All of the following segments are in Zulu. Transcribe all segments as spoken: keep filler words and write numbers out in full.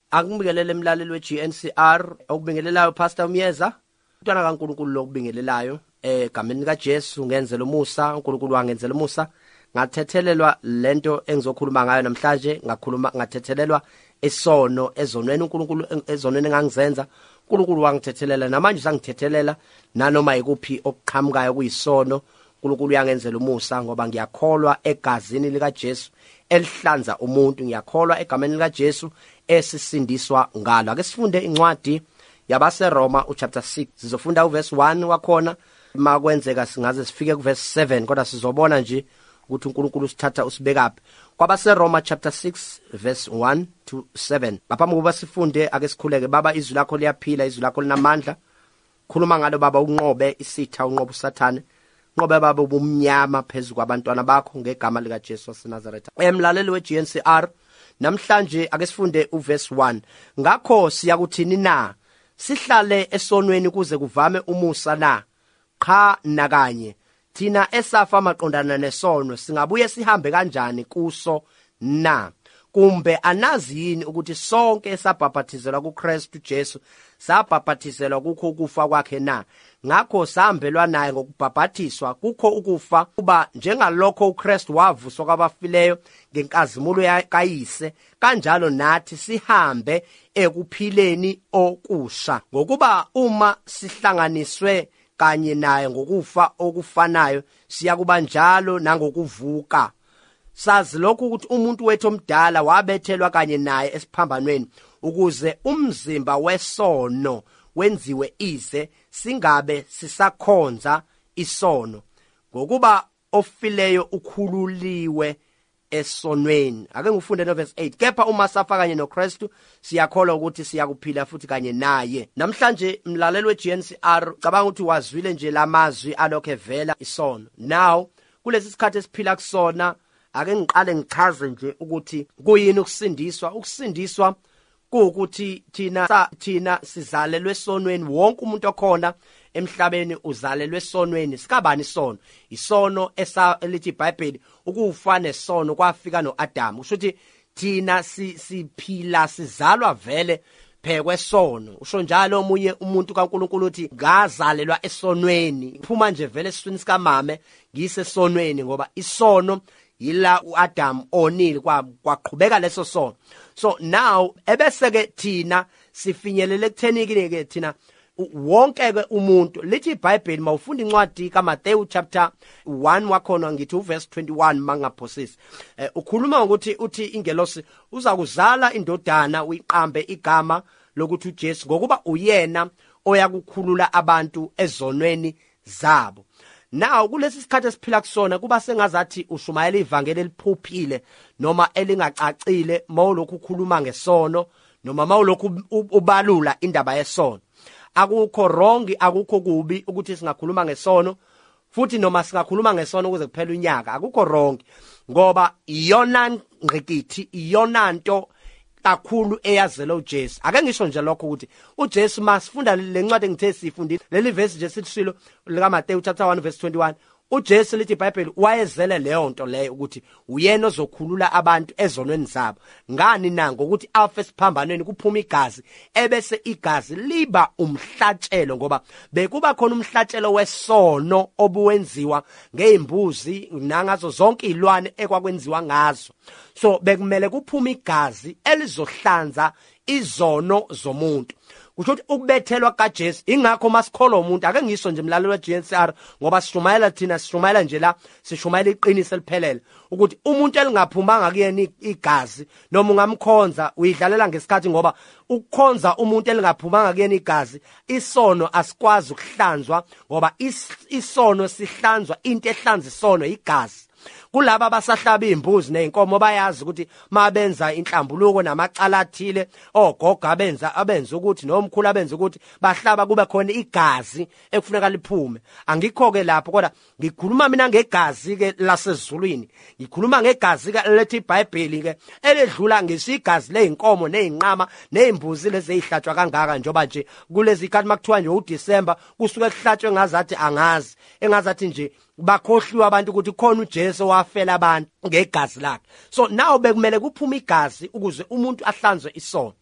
Akubingelele emlaleli we-G N C R okubingelelayo Pastor Myeza umntwana kaNkulunkulu lokubingelelayo egameni lika Jesu ngenzela umusa uNkulunkulu wangenzela umusa ngathethelelwa lento engizokhuluma ngayo namhlanje ngakhuluma ngathethelelwa isono ezonweni uNkulunkulu ezonweni engangizenza uNkulunkulu wangithethelela namanje sangithethelela nanoma ikuphi okuqhamukayo kuyisono uNkulunkulu uyangenzela umusa ngoba ngiyakholwa egazini lika Jesu elihlanza umuntu ngiyakholwa egameni lika Jesu esisindiswa ngalo. Ake sifunde incwadi yabaseRoma uchapter six sizofunda uverse one wakhona makwenzeka singaze sifike kuverse seven kodwa sizobona nje ukuthi uNkulunkulu usithatha usibekaphi. KwabaseRoma chapter six verse one to seven. Ngaphambi kokuba sifunde ake sikhuleke. Baba, izwi lakho liyaphila, izwi lakho linamandla. Khuluma ngalo Baba, unqobe isitha, unqobe uSathane. Ngoba baba ubumnyama phezulu kwabantwana bakho ngegama lika Jesu waseNazaretha. Emlaleli we-G N C R namhlanje ake sifunde uverse one. Ngakho siyakuthini na? Sihlale esonweni kuze kuvame umusa na? Cha nakanye. Thina esafa maqondana nesono singabuye sihambe kanjani kuso na? Kumbe anazi yini ukuthi sonke esabhaphathizelwa kuKristu Jesu sabhaphathizelwa kukho ukufa kwakhe na? Ngakho sahambelwa naye ngokubhaphathiswa kukho ukufa kuba njengalokho uKristu wavuswa kwabafileyo ngenkazimulo yakayise kanjalo nathi sihambe ekuphileni okusha ngokuba uma sihlanganiswe kanye naye ngokufa okufanayo siyakuba njalo nangokuvuka. Sazi lokhu ukuthi umuntu wethu omdala wabethelwa kanye naye esiphambanweni ukuze umzimba wesono wenziwe ize singabe sisakhonza isono ngokuba ofileyo ukhululiwe esonweni. Ake ngifunde no verse eight. Kepha uma safa kanye noKristu siyakholwa ukuthi siyakuphila futhi kanye naye. Namhlanje mlaleli we-G N C R cabanga ukuthi wazwile nje lamazwi alokho evela isono. Now kulesi sikhathi esiphila kusona ake ngiqale ngichaze nje ukuthi kuyini ukusindiswa. Ukusindiswa kuukuthi thina thina sizalelwe esonweni. Wonke umuntu okhona emhlabeni uzalelwe esonweni. Sikabani isono? Isono elithi iBhayibheli ukufa nesono kwafika noAdam. Kusho ukuthi thina siphila sizalwa vele phekwe sono. Usho njalo omunye umuntu kaNkulunkulu uthi ngazalelwa esonweni. Phuma nje vele esiswini sikamame ngise esonweni ngoba isono yila uAdam onile kwaqhubeka leso sono. So now ebese ke thina sifinyelele ekutheni ke thina wonke ke umuntu lithi iBhayibheli mawufunda incwadi kaMateyu chapter one wakhona ngithi uverse twenty-one mangaphosisi eh, ukhuluma ukuthi uthi ingelosi uzakuzala indodana uyiqambe igama lokuthi uJesu ngokuba uyena oyakukhulula abantu ezonweni zabo. Now kulesi sikhathi esiphila kusona kuba sengazathi ushumayela ivangeli eliphuphile noma elingacacile mawulokhu ukhuluma ngesono noma mawulokhu ubalula indaba yesono. Akukho wrong, akukho kubi ukuthi singakhuluma ngesono futhi noma singakhuluma ngesono ukuze kuphele unyaka. Akukho wrong ngoba iyona ngqikithi iyona nto kakhulu eyazela uJesu. Ake ngisho nje lokho ukuthi uJesu masifunda lencwadi engithe sifundile leli verse nje sithilo lika Mateyu chapter one verse twenty-one. uJesu lithi iBhayibheli wayezele leyo nto leyo ukuthi uyena ozokhulula abantu ezonweni zabo. Ngani na? Ngokuthi afa esiphambanweni kuphuma igazi ebese igazi liba umhlatshelo ngoba bekuba khona umhlatshelo wesono obuwenziwa ngeimbuzi nangazo zonke izilwane ekwakwenziwa ngazo. So bekumele kuphuma igazi elizohlanza izono zomuntu. Kusho ukuthi ukubethelwa kaJesu ingakho masikholwa umuntu. Ake ngisho nje mlaleli we-G N C R ngoba sishumayela thina sishumayela nje la sishumayela iqiniso eliphelele ukuthi umuntu elingaphumanga kuyena igazi noma ungamkhonza uyidlalela ngesikhathi ngoba ukukhonza umuntu elingaphumanga kuyena igazi isono asikwazi ukuhlanzwa ngoba isono sihlanzwa into ehlanza isono igazi. Kulabo abasahlaba imbuzi nezinkomo bayazi ukuthi mabenza inhlambuluko namacala athile ogoga abenza abenza ukuthi nomkhulu abenza ukuthi bahlaba kube khona igazi ekufuneka liphume. Angikho ke lapho kodwa ngikhuluma mina ngegazi ke lasezulwini. Ngikhuluma ngegazi ke lethi iBhayibheli ke eledlula ngesigazi leinkomo nezinqama nezimbuzi lezi ezihlatshwa kangaka njoba nje kulezi ikhathi makuthiwa nje uDisemba kusuke kuhlatshwe ngazathi angazi engazathi nje bakhohliwa abantu ukuthi khona uJesu wafela abantu ngegazi lakhe. So now bekumele kuphume igazi ukuze umuntu ahlanzwe isono.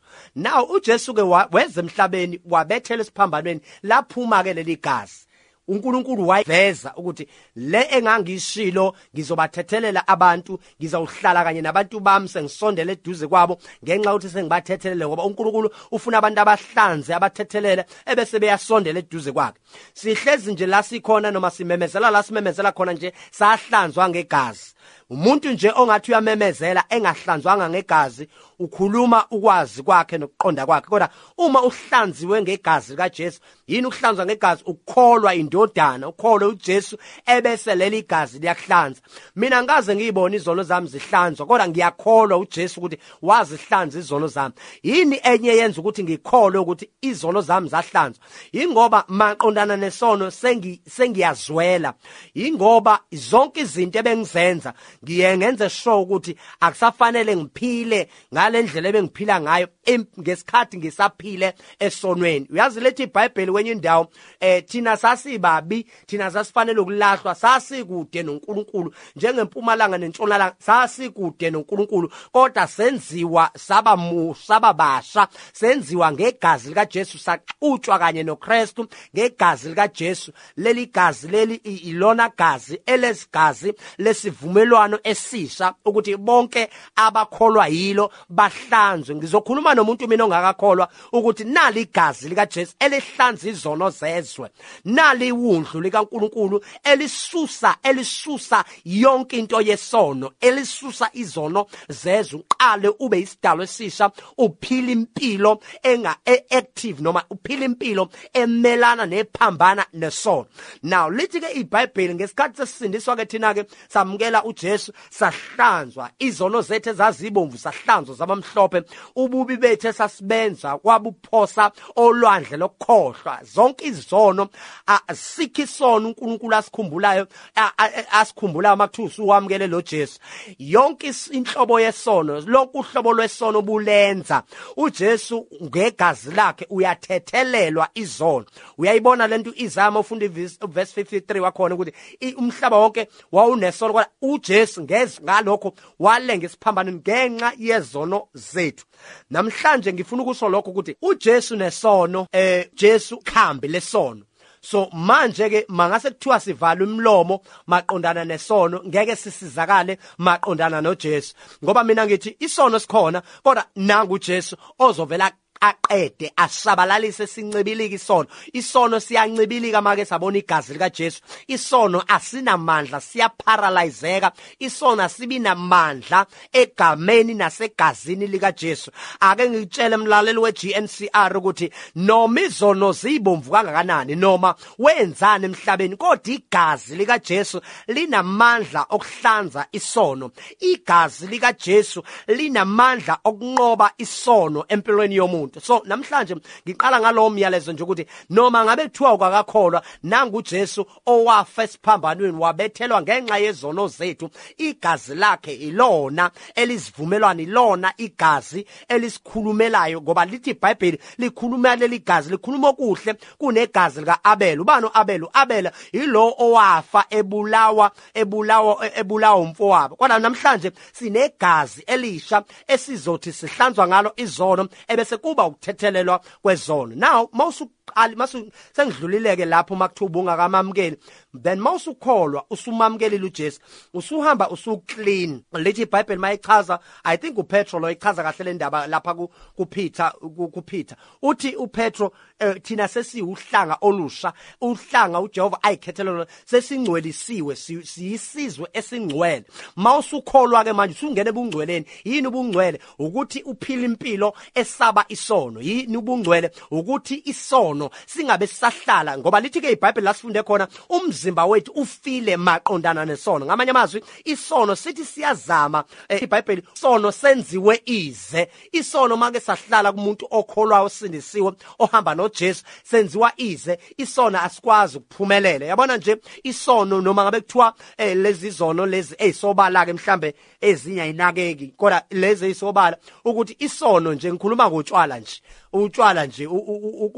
now uJesu ke weza emhlabeni wabethela esiphambanweni laphuma ke leli gazi. uNkulunkulu wayiveza ukuthi le engangishilo ngizobathethelela abantu, ngizawuhlala kanye nabantu bami sengisondele eduze kwabo ngenxa ukuthi sengibathethelele, ngoba uNkulunkulu ufuna abantu abahlanze abathethelele ebese beyasondela eduze kwakhe. Sihlezi nje la sikhona noma simemezela la simemezela khona nje sahlanzwa ngegazi. Umuntu nje ongathi uyamemezela engahlanzwanga ngegazi ukhuluma ukwazi kwakhe nokuqonda kwakhe. Kodwa uma uhlanziwe ngegazi likaJesu, yini ukuhlanzwa ngegazi? Ukukholwa indodana, ukholwe uJesu ebese leli gazi liyakuhlanza. Mina ngaze ngiyibona izono zami zihlanzwa, kodwa ngiyakholwa uJesu ukuthi wazihlanza izono zami. Yini enye yenza ukuthi ngikholwe ukuthi izono zami zahlanzwa? Ingoba maqondana nesono sengi sengiyazwela. Ingoba zonke izinto ebengizenza ngiye ngenze sure ukuthi akusafanele ngiphile ngale ndlela ebengiphila ngayo ngesikhathi ngisaphile esonweni. Uyazi lethi iBhayibheli kwenye indawo eh thina sasibabi, thina sasifanele ukulahlwa, sasikude noNkulunkulu njengempumalanga nentshonalanga, sasikude noNkulunkulu, kodwa senziwa saba musaba basha, senziwa ngegazi likaJesu, saxutshwa kanye noKristu ngegazi likaJesu. Leli gazi leli ilona gazi elesigazi lesivumelwano esisha ukuthi bonke abakholwa yilo bahlanzwe. Ngizokhuluma nomuntu mina ongakakholwa ukuthi nali igazi likaJesu elihlanza izono zezwe, nali iwundlu likaNkulunkulu elisusa elisusa yonke into yesono, elisusa izono zezwe, uqale ube isidalwa esisha, uphila impilo enga active noma uphila impilo emelana nephambana nesono. Now lithi ke iBhayibheli ngesikhathi sesindiswa ke thina ke samukela uJesu, sahlanzwa izono zethu ezazibomvu sahlanzwa zabamhlophe, ububi bethu sasibenza kwabuphosa olwandle lokukhohlwa. Zonke izono asikho isono uNkulunkulu asikhumbulayo asikhumbulayo makuthiwa usuwamukele lo Jesu. Yonke inhlobo yesono, lonke uhlobo lwesono bulenza uJesu ngegazi lakhe uyathethelelwa izono. Uyayibona lento izama ufunda iverse fifty-three wakhona ukuthi umhlaba wonke wawunesono, kodwa uJesu ngeze ngalokho walenga isiphambanweni ngenxa yezono zethu. Namhlanje ngifuna ukusho lokho ukuthi uJesu nesono, eh Jesu khambi lesono. So manje ke mangase kuthiwa sivala umlomo maqondana nesono, ngeke sisizakale maqondana noJesu, ngoba mina ngithi isono sikhona, kodwa nangu uJesu ozovela aqede asabalalise sincibilika isono. Isono siyancibilika make sabona igazi likaJesu. Isono asinamandla, siyaparalyzeka. Isono asibi namandla egameni nasegazini likaJesu. Ake ngitshele mlaleli weG N C R ukuthi noma izono zibomvu kangakanani, noma wenzani emhlabeni, kodwa igazi likaJesu linamandla okuhlanza isono. Igazi likaJesu linamandla okunqoba isono empilweni yomuntu. So namhlanje ngiqala ngalo myalezo nje ukuthi noma ngabe kuthiwa ukakakholwa, nangu uJesu owafa esiphambanweni wabethelwa ngenxa yezono zethu. Igazi lakhe ilona elisivumelwano, ilona igazi elisikhulumelayo, ngoba lithi iBhayibheli likhuluma leli gazi, likhuluma okuhle kunegazi likaAbel. Ubani uAbel? uAbel yilo owafa ebulawa ebulawa ebulawa umfowabo. Kodwa namhlanje sinegazi elisha esizothi sihlanzwa ngalo izono ebese kuba ukuthethelelwa kwezono. Now mawusu masu sengidlulileke lapho makuthuba ungakamamukeli, then mawusukholwa usumamukeli uJesu, usuhamba usuclean. Lethi iBhayibheli mayichaza, I think uPetro lo ichaza kahle le ndaba lapha kuPeter kuPeter uthi uPetro uh, thina sesiuhlanga olusha, uhlanga uJehova ayikhethelelo, sesingcwelisiwe, siyisizwe esingcwele. Mawusukholwa ke manje usungene ebungcweleni. Yini ubungcwele? Ukuthi uphila impilo esaba isono. Yini ubungcwele? Ukuthi isono singabe sisahlala, ngoba lithi ke iBhayibheli lasifunde khona umzimba wethu ufile maqondana nesono. Ngamanye amazwi isono sithi siyazama, eh, iBhayibheli isono senziwe ize. Isono make sahlala kumuntu okholwa osindisiwe ohamba noJesu senziwa ize. Isono asikwazi ukuphumelela. Yabona nje isono noma ngabe kuthiwa eh, lezi zono lezi ezisobala ke mhlambe ezinya inakeki, kodwa lezi ezisobala ukuthi isono nje ngikhuluma ngotshwala nje, utshwala nje ukudakwa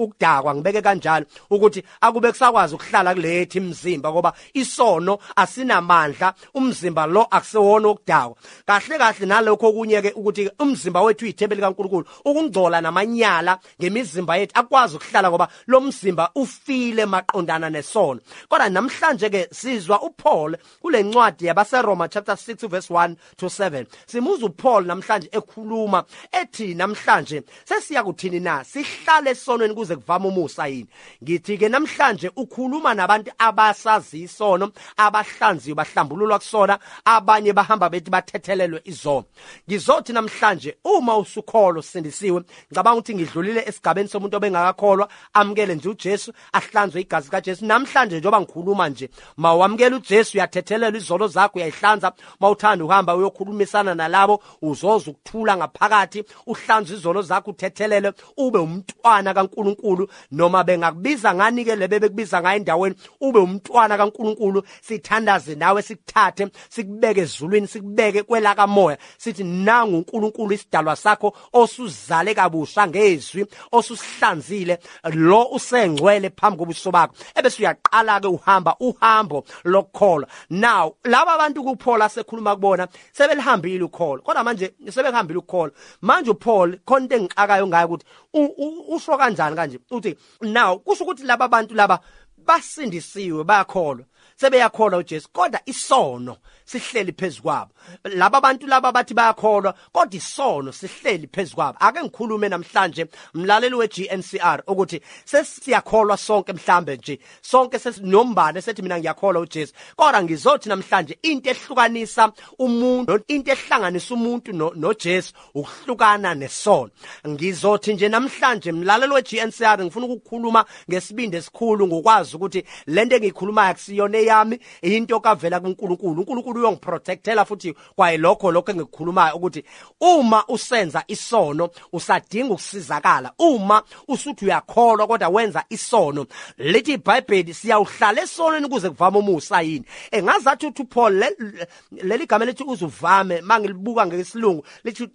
kwangibeke kanjalo ukuthi akube kusakwazi ukuhlala kulethi imizimba ngoba isono asinamandla umzimba lo akusewona okudakwa kahle kahle nalokho okunyeke ukuthi umzimba wethu uyithempeli kaNkulunkulu ukungcola namanyala ngemizimba yethu akwazi ukuhlala ngoba lo mzimba ufile maqondana nesono. Kodwa namhlanje ke sizwa uPaul kule ncwadi yabaseRoma chapter six verse one to seven simuza uPaul namhlanje ekhuluma ethi namhlanje sesiya kuthini na sihlale esonweni kuze kuvame umusa yini. Ngithi ke namhlanje ukhuluma nabantu abasazi isono abahlanziwe bahlambululwa kusona abanye bahamba bethi bathethelelwe izono. Ngizothi namhlanje uma usukholo sindisiwe ngicabanga ukuthi ngidlulile esigabeni somuntu obengakakholwa amukele nje uJesu ahlanzwe igazi likaJesu. Namhlanje njoba ngikhuluma nje mawamukela uJesu uyathethelelwa izono zakho uyayihlanza mawuthanda uhamba uyokhulumisana nalabo uzoza ukuthula ngaphakathi uhlanze izono zakho uthethelele ube umntwana kaNkuluNkulu noma bengakubiza ngani ke lebe bekubiza ngayo endaweni ube umntwana kaNkuluNkulu sithandaze nawe sikuthathe sikubeke ezulwini sikubeke kwelaka moya sithi nangu uNkulunkulu isidalwa sakho osuzale kabusha ngezwi osusihlanzile lo usengcwele phambi kobuso bakho ebese uyaqala ke uhamba uhambo lokukholwa. Now laba abantu kuPaul sekhuluma kubona sebelihambile ukholo kodwa manje sebehambile ukholo manje uPaul konke engixakayo ngayo ukuthi usho kanjani kanje uthi now kusho ukuthi laba bantu laba basindisiwe bayakholwa sebeyakholwa uJesu kodwa isono sihleli phezukwabo. Laba bantu laba bathi bayakholwa kodwa isono sihleli phezukwabo. Ake ngikhulume namhlanje mlaleli weG N C R ukuthi sesiyakholwa sonke mhlambe nje sonke sesinombane sethi mina ngiyakholwa uJesu kodwa ngizothi namhlanje into ehlukanisa umuntu into ehlanganisa umuntu noJesu ukuhlukana nesono. Ngizothi nje namhlanje mlaleli weG N C R ngifuna ukukhuluma ngesibindi esikhulu ngokwazi ukuthi lento engikhulumayo akusiyona yami into kavela kuNkulunkulu. uNkulunkulu uyongiprotectela futhi kwaye lokho lokho engikukhulumayo ukuthi uma usenza isono usadinga ukusizakala. Uma usuthi uyakholwa kodwa wenza isono lithi iBhayibheli siyawuhlala esonweni kuze kuvame umusa yini. Engazathi uthi uPaul leli gama lithi uzuvame mangilibuka ngesilungu lithi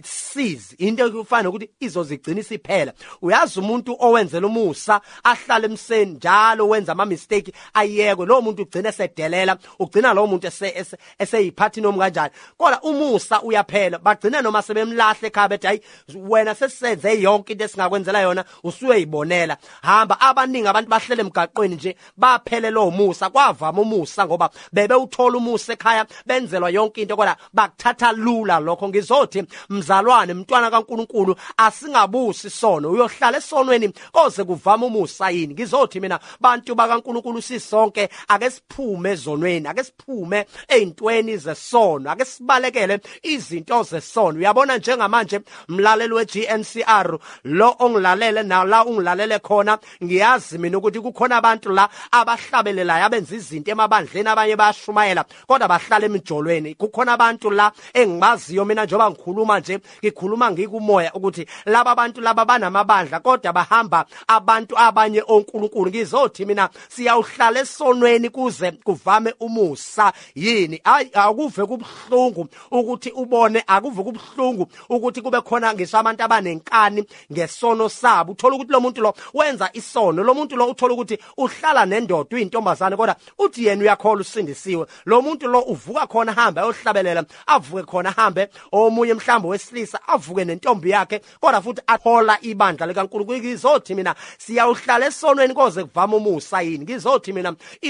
size into efana ukuthi izozigcina isiphela. Uyazi umuntu owenzela umusa ahlala emseni njalo wenza ama mistake ayekwe lo muntu ugcina esedelela ugcina lo muntu ese eseyiphathi noma kanjani kodwa umusa uyaphela bagcina noma sebemlahle ekhaya bethi hayi wena sesisenze yonke into esingakwenzela yona usuyayibonela hamba. Abaningi abantu bahlele emgaqweni nje baphelele umusa kwavama umusa ngoba bebe uthola umusa ekhaya benzelwa yonke into kodwa bakuthatha lula lokho. Ngizothi mzalwane mntwana kaNkuluNkulu asingabusi isono uyohlala esonweni koze kuvama umusa yini. Ngizothi mina bantu bakaNkuluNkulu sisonke ake siphume ezonweni ake siphume ezintweni zesono ake sibalekele izinto zesono. Uyabona njengamanje mlaleli weG N C R lo ongilalele na la ungilalele khona ngiyazi mina ukuthi kukhona abantu la abahlabelelayo abenza izinto emabandleni abanye bayashumayela kodwa bahlala emijolweni. Kukhona abantu la engibaziyo mina njoba ngikhuluma nje ngikhuluma ngikumoya ukuthi laba bantu laba banamabandla kodwa bahamba abantu abanye oNkulunkulu. Ngizothi mina siyawuhlala esonweni kuze kuvame umusa yini. Akuve kubhlungu ukuthi ubone akuve kubhlungu ukuthi kube khona ngisho abantu abanenkani ngesono sabo. Uthola ukuthi lo muntu lo wenza isono lo muntu lo uthola ukuthi uhlala nendoda uyintombazane kodwa uthi yena uyakholwa usindisiwe. Lo muntu lo uvuka khona hamba ayohlabelela avuke khona hambe omunye mhlambe wesilisa avuke nentombi yakhe kodwa futhi athola ibandla likaNkulunkulu. Ngizothi mina siyawuhlala esonweni koze kuvame umusa yini. Ngizothi mina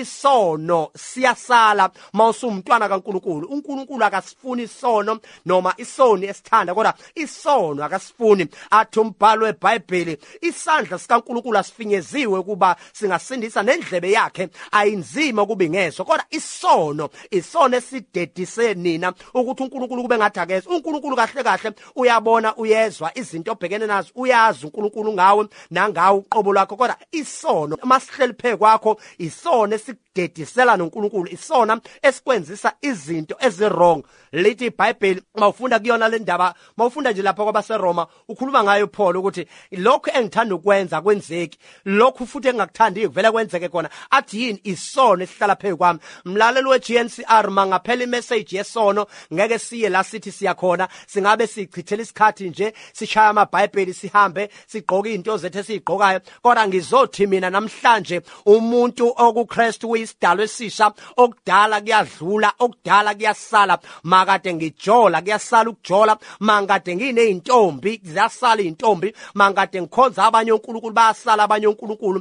isono siyasala mawusumntwana kaNkulunkulu. uNkulunkulu akasifuni isono noma isoni esithanda kodwa isono akasifuni. Athi umbhalo weBhayibheli isandla sikaNkulunkulu asifinyeziwe kuba singasindisa nendlebe yakhe ayinzima ukuba ingezwe kodwa isono isona esidedise nina ukuthi uNkulunkulu kube ngathi akezwe. uNkulunkulu kahle kahle uyabona uyezwa izinto obhekene nazo uyazi uNkulunkulu ngawe nangawe uqobo lwakho kodwa isono masihleli phe kwakho isono esidedisela noNkulunkulu isona esikwenzisa izinto ezirong. Lithi iBhayibheli mawufunda kuyona le ndaba, mawufunda nje lapha kwabaseRoma ukhuluma ngayo Paul ukuthi lokho engithanda ukwenza kwenzeki, lokho futhi engakuthandi kuvela kwenzeke kona. Athi yini isono esihlala phezu kwami. Mlaleli we-G N C R, mangaphela imessage yesono ngeke siye la sithi siyakhona, singabe sichithela isikhathi nje sishaya amaBhayibheli sihambe sigqoke into zethu esizigqokayo. Kodwa ngizothi mina namhlanje umuntu okuKristu uyisidalwa esisha, okudala kuyadlula, okudala kuyasala. Makade ngijola kuyasala ukujola, mangade ngineyintombi ziyasala intombi, mangade ngikhonza abanye uNkulunkulu bayasala abanye uNkulunkulu.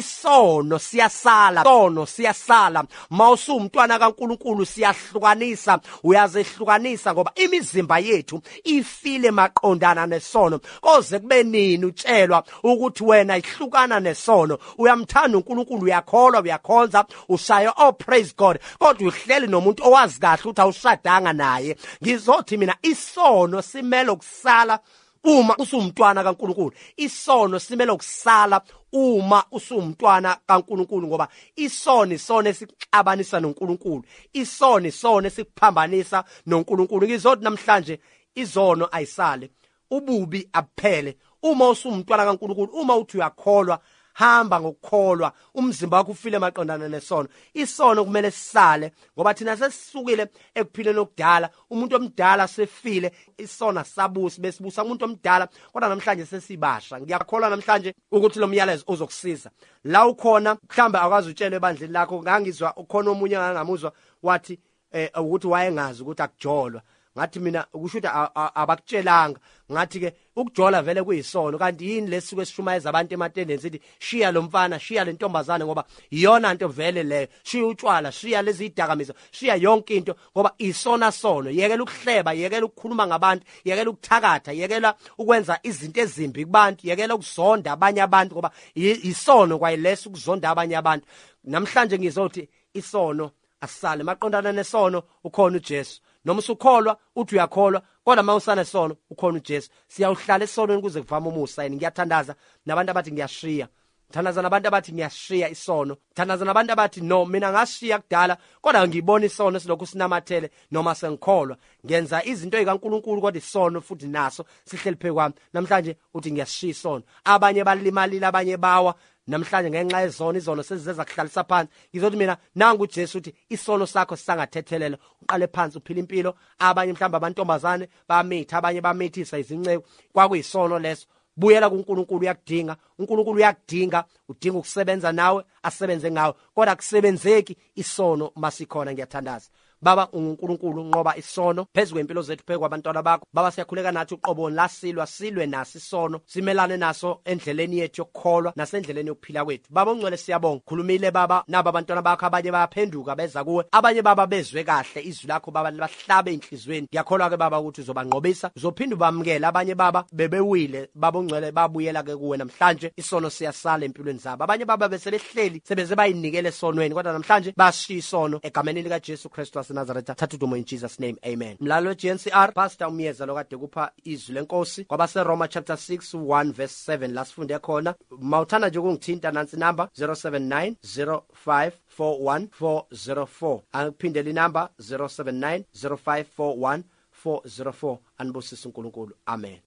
Isono siyasala, isono siyasala. Mawusumntwana kaNkulunkulu siyahlukanisa, uyazehlukanisa ngoba imizimba yethu ifile maqondana nesono. Koze kube nini utshelwa ukuthi wena ihlukana nesono? Uyamthanda uNkulunkulu, uyakholwa, uyakhonza, ushaya, oh praise God, kodwa uhleli nomuntu owazi kahle ukuthi awushadanga naye. Ngizothi mina isono simele ukusala uma usumntwana kaNkulunkulu. Isono simele ukusala uma usumntwana kaNkulunkulu, ngoba isono isona esixabanisa noNkulunkulu, isono isona esikuphambanisa noNkulunkulu. Ngizothi namhlanje izono ayisale, ububi abuphele uma usumntwana kaNkulunkulu. Uma uthi uyakholwa, hamba ngokukholwa, umzimba wakho ufile maqondana nesono. Isono kumele sisale ngoba thina sesisukile ekuphileni okudala. Umuntu omdala sefile, isona sabusi besibusa umuntu omdala, kodwa namhlanje sesibasha. Ngiyakholwa namhlanje ukuthi lo myalezo uzokusiza. La ukhona mhlamba akwazi utshele ebandleni lakho, ngangizwa ukhona omunye ngangamuzwa wathi eh ukuthi wayengazi ukuthi akujolwa. Ngathi mina ukusho ukuthi abakutshelanga. Ngathi ke ukujola vele kuyisono, kanti yini lesisuke sishumayeza abantu ematendeni sithi shiya lo mfana, shiya le ntombazane ngoba iyona into vele leyo. Shiya utshwala, shiya lezi idakamizwa, shiya yonke into ngoba isona sono. Yekela ukuhleba, yekela ukukhuluma ngabantu, yekela ukuthakatha, yekela ukwenza izinto ezimbi kubantu, yekela ukuzonda abanye abantu ngoba isono kwayilesa ukuzonda abanye abantu. Namhlanje ngizothi isono asale maqondana nesono. Ukhona uJesu. Noma usukholwa uthi uyakholwa, kodwa mawusana isono ukhona uJesu. Siyawuhlala esonweni kuze kuvame umusa. Yini ngiyathandaza nabantu abathi ngiyashiya, thandaza nabantu abathi ngiyashiya isono, thandaza nabantu abathi no mina ngashiya kudala kodwa ngibona isono silokhu sinamathele. Noma sengikholwa ngenza izinto ezikaNkulunkulu kodwa isono futhi naso sihleli phezu kwami. Namhlanje uthi ngiyashiya isono. Abanye balimalile, abanye bawa namhlanje ngenxa yezono. Izono sezizeza kuhlalisa phansi. Ngizothi mina nangu uJesu uthi isono sakho sisangathethelela, uqale phansi uphila impilo. Abanye mhlamba abantomazane bamitha, abanye bamithisa izinceku, kwakuyisono leso. Buyela kuNkulunkulu, uyakudinga uNkulunkulu, uyakudinga, udinga ukusebenza nawe, asebenze ngawe, kodwa akusebenzeki isono masikhona. Ngiyathandaza Baba uNkulunkulu, ngoba isono phezu kwempilo zethu, phezu kwabantwana bakho. Baba siyakhuleka nathi uqoboni la silwa, silwe naso isono, simelane naso endleleni yethu yokukholwa nasendleleni yokuphila kwethu. Baba ungcwele siyabonga, khulumile Baba naba abantwana bakho, abanye bayaphenduka beza kuwe, abanye Baba bezwe kahle izwi lakho Baba, bahlabe enhlizweni. Ngiyakholwa ke Baba ukuthi uzobanqobisa, uzophinda ubamukela. Abanye Baba bebewile, Baba ungcwele babuyela ke kuwe namhlanje. Isono siyasala empilweni zabo. Abanye Baba besebehleli sebeze bayinikele esonweni, kodwa namhlanje bashiya isono egameni lika Jesu Kristu Nazareth. Thatha udumo in Jesus name, amen. Mlalo we-G N C R, Pastor Umyeza lo kade kupha izwi lenkosi kwabaseRoma chapter six one verse seven la sifunde khona. Mawuthanda nje ukungithinta nansi number zero seven nine zero five four one four zero four. Angiphindele inamba zero seven nine zero five four one four zero four. Anibusise uNkulunkulu, amen.